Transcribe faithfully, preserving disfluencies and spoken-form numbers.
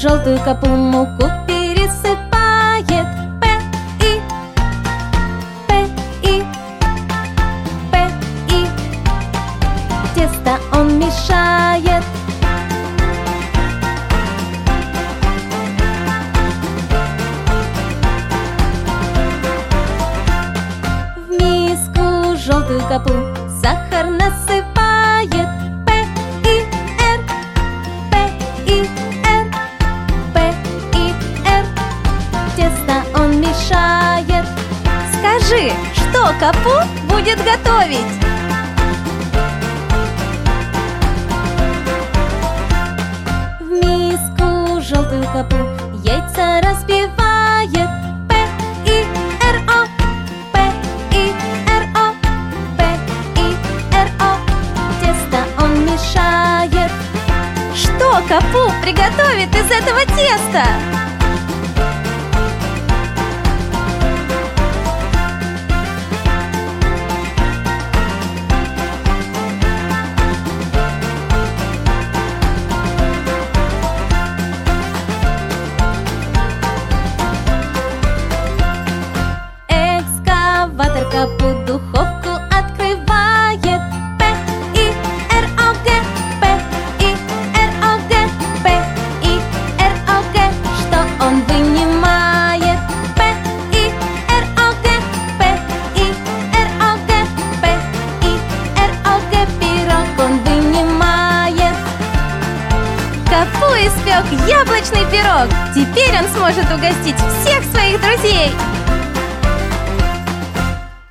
желтую капу муку пересыпает. П и П и П и тесто он мешает. В миску желтую капу сахар насыпает. П и Р П и Р П и Р тесто он мешает. Скажи, что капу будет готовить? В миску желтую капу яйца разбивает. П и Р О П и Р О П и Р О тесто он мешает. Что капу приготовит из этого теста? Экскаватор капу духовку открывает. П и Р О Г П и Р О Г П и Р О Г что он вынимает? П и Р О Г П и Р О Г П и Р О Г пирог он вынимает. Капу испек яблочный пирог. Теперь он сможет угостить всех своих друзей.